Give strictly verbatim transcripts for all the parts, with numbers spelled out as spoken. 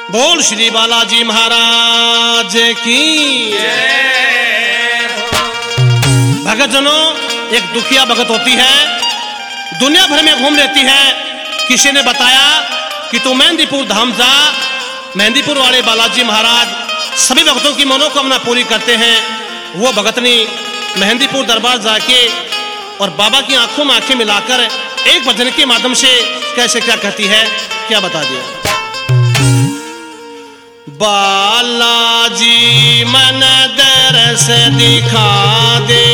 बोल श्री बालाजी महाराज की जय। भगत जनों, एक दुखिया भगत होती है, दुनिया भर में घूम रहती है। किसी ने बताया कि तू मेहंदीपुर धाम जा, मेहंदीपुर वाले बालाजी महाराज सभी भक्तों की मनोकामना पूरी करते हैं। वो भगतनी मेहंदीपुर दरबार जाके और बाबा की आंखों में आंखें मिलाकर एक भजन के माध्यम से कैसे क्या कहती है, क्या बता दिया। बालाजी मन दरस दिखा दे,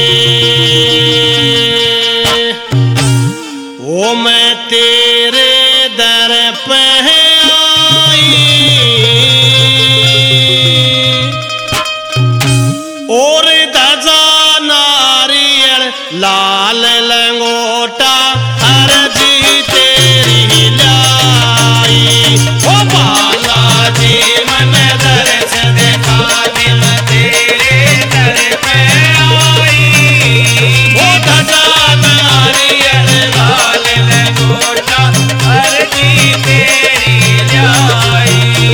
ओ मैं तेरे दर पे आई, और ध्वजा नारियल लाल लंगोटा अर्जी तेरी लाई। ओ बालाजी मन दरस दिखा दे, मैं तेरे दर पे आई, ओ ध्वजा नारियल लाल लंगोटा अर्जी तेरी लाई।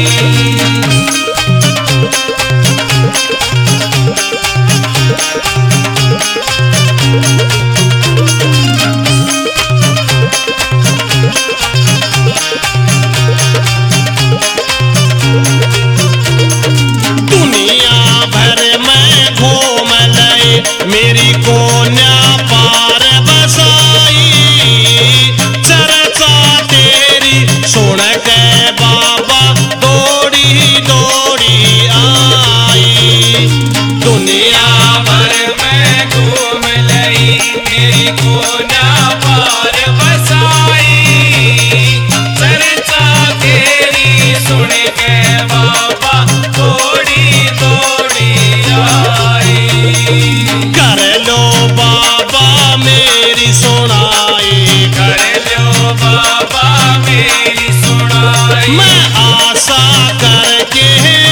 मेरी कोन्या पार बसाई, चर्चा तेरी सुन के बाबा दौड़ी दौड़ी आई। दुनिया भर में घूम लई, मेरी कोन्या पार बसाई, चर्चा तेरी सुन के बाबा दौड़ी दौड़ी आई। कर लो बाबा मेरी सुनाई, कर लो बाबा मेरी सुनाई, मैं आशा करके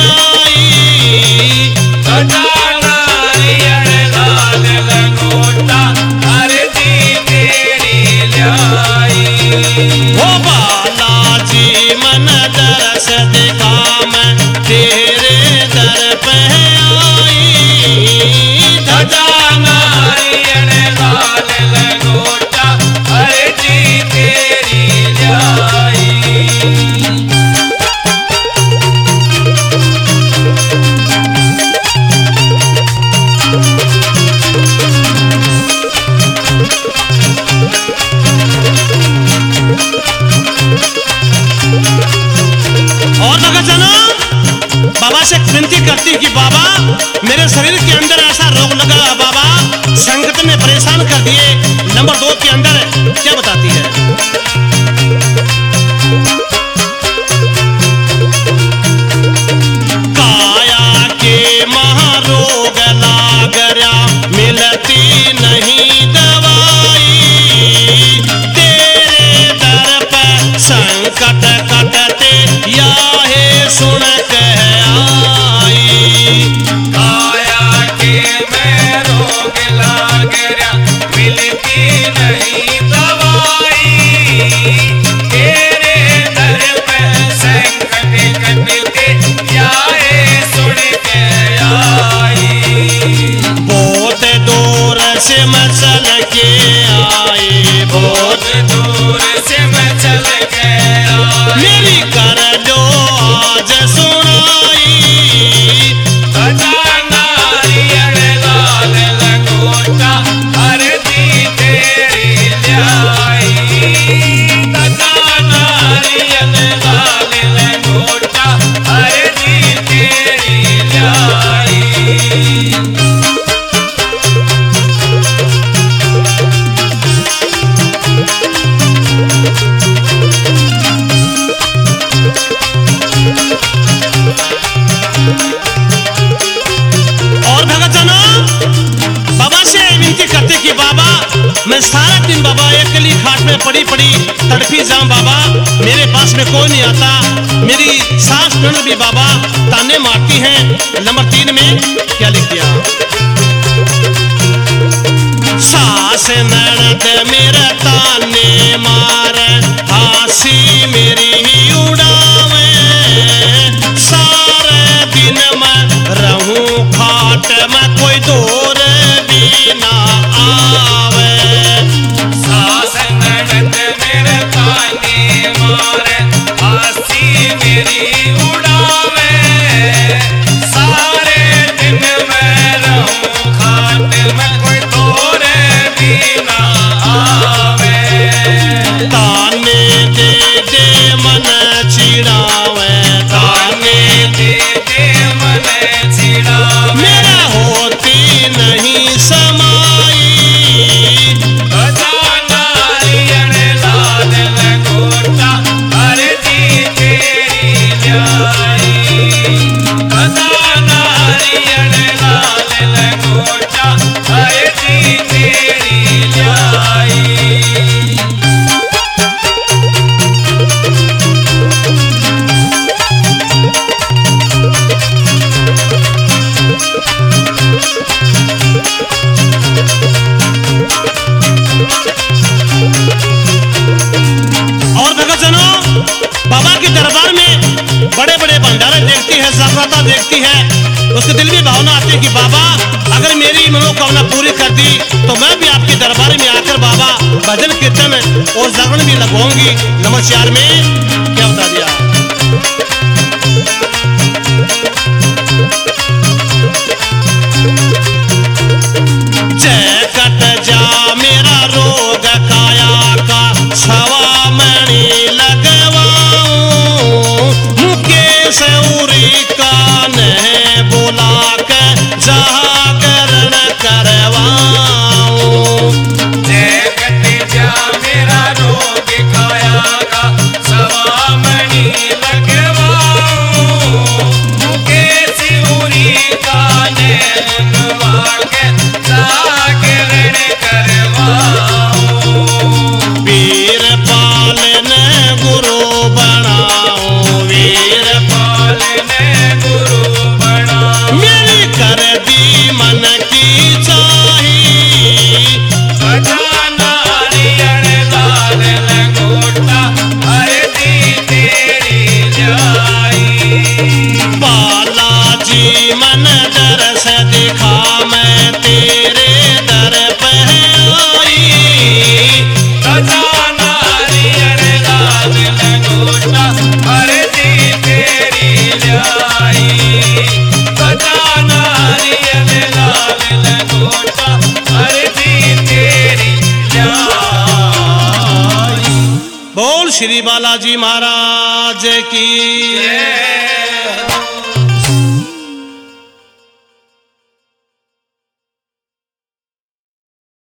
आई, नारियल लाल लंगोटा अर्जी तेरी लाई। ओ बालाजी मन दरस दिखा, मैं तेरे दर पे आई, ध्वजा नारियल लाल लंगोटा अर्जी तेरी लाई। और भगत जनों, बाबा से विनती करती कि बाबा मेरे शरीर के अंदर ऐसा रोग लगा, बाबा संकट ने परेशान कर दिए। नंबर दो के अंदर क्या बताती है। काया के महारोग लाग रहा, मिलती नहीं दवाई, तेरे दर पर संकट कटते याहे सुन के आई। काया के मैं रोग लाग रहा, मिलती नहीं दवाई, तेरे दर पे संकट कटते याहे सुन के आई। बहुत दूर से मैं चल के आई, बहुत दूर से मैं चल के आई, मेरी कर लो आज सुनाई, ध्वजा नारियल लाल लंगोटा अर्जी तेरी लाई, ध्वजा नारियल लाल लंगोटा अर्जी तेरी लाई। और भगत जनों, बाबा से विनती करते कि बाबा मैं सारा दिन बाबा अकेली खाट में पड़ी पड़ी तड़पी जाऊं, बाबा मेरे पास में कोई नहीं आता, मेरी सास ननद भी बाबा ताने मारती हैं। नंबर तीन में क्या लिख दिया। सास ननद मेरा ताने मार, हासी मेरी ही उड़ावे, बाबा के दरबार में बड़े बड़े भंडारे देखती है, जागरता देखती है, उसके दिल में भावना आती है कि बाबा अगर मेरी मनोकामना पूरी कर दी तो मैं भी आपके दरबार में आकर बाबा भजन कीर्तन और जागरण भी लगवाऊंगी। नमस्कार में क्या बता दिया। जय कट जा मेरा रोग काया का सवा मणि लगवाऊं, मुकेश उरी का ने बोला के जागरण करवाऊं। जय कट जा मेरा रोग काया का सवा मणि लगवाऊं, मुकेश उरी का ने बोला के जागरण करवाऊं। वीर पालन गुरु बनाओ, वीर पालन गुरु बनाओ। मेरी कर दी मन की चाही, बजा नारियल लाल लंगोटा हरदी तेरी जाई। बालाजी मन दरस दिखा मैं तेरे दर पे आई। बजा नारियल लाल लंगोटा हरदी तेरी जाई। बजा नारियल लाल लंगोटा हरदी तेरी जाई। बोल श्री बालाजी महाराज की जय।